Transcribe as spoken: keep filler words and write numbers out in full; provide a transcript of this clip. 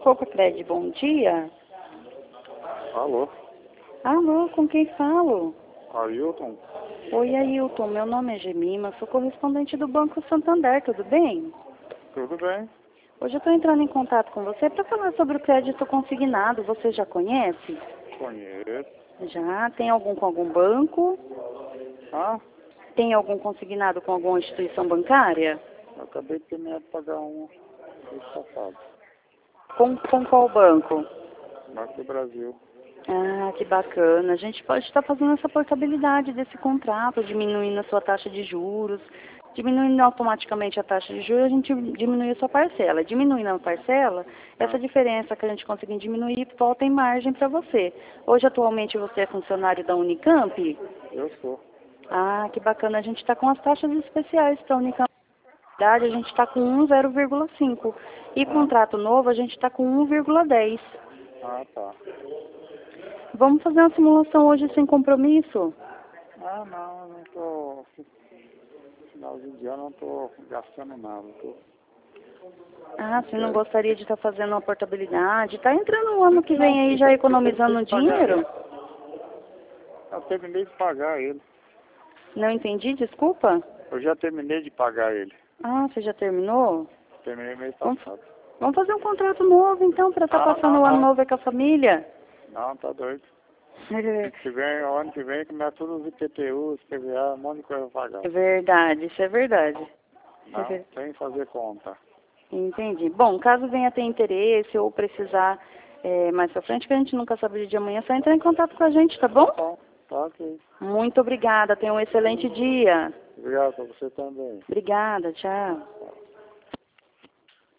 Copa Cred, bom dia. Alô? Alô, com quem falo? Ailton? Oi, Ailton, meu nome é Gemima, sou correspondente do Banco Santander, tudo bem? Tudo bem? Hoje eu estou entrando em contato com você para falar sobre o crédito consignado, você já conhece? Conheço. Já? Tem algum com algum banco? Ah, Tem algum consignado com alguma instituição bancária? eu acabei de terminar de pagar um mês passado. Com, com qual banco? Banco do Brasil. Ah, que bacana. A gente pode estar fazendo essa portabilidade desse contrato, diminuindo a sua taxa de juros, diminuindo automaticamente a taxa de juros, a gente diminui a sua parcela. Diminuindo a parcela, essa Ah, diferença que a gente conseguir diminuir volta em margem para você. Hoje, atualmente, você é funcionário da Unicamp? eu sou. Ah, que bacana. A gente está com as taxas especiais para a Unicamp. A gente está com um zero vírgula cinco. E Ah, contrato novo, a gente está com um vírgula dez. ah, tá. Vamos fazer uma simulação hoje sem compromisso? Ah, não, eu não tô... Finalzinho de ano eu não tô gastando nada. Tô... Ah, você não Quero. gostaria de estar fazendo uma portabilidade? Tá entrando o ano que vem aí já economizando dinheiro? Eu terminei de pagar ele. Não entendi, desculpa? Eu já terminei de pagar ele. Ah, você já terminou? Terminei mês Vamos, passado. vamos fazer um contrato novo então, para estar Ah, passando não, o ano não. novo aí com a família? Não, tá doido. Ano que vem, o ano que vem começa todos os I P T Us, P V A, um monte de coisa pra pagar. É verdade, isso é verdade. Não, sem fazer conta. Entendi. Bom, caso venha ter interesse ou precisar é, mais pra frente, que a gente nunca sabe o dia de amanhã, é só entrar em contato com a gente, tá bom? Tá bom, tá ok. Muito obrigada, tenha um excelente dia. Obrigado pra você também. Obrigada, tchau.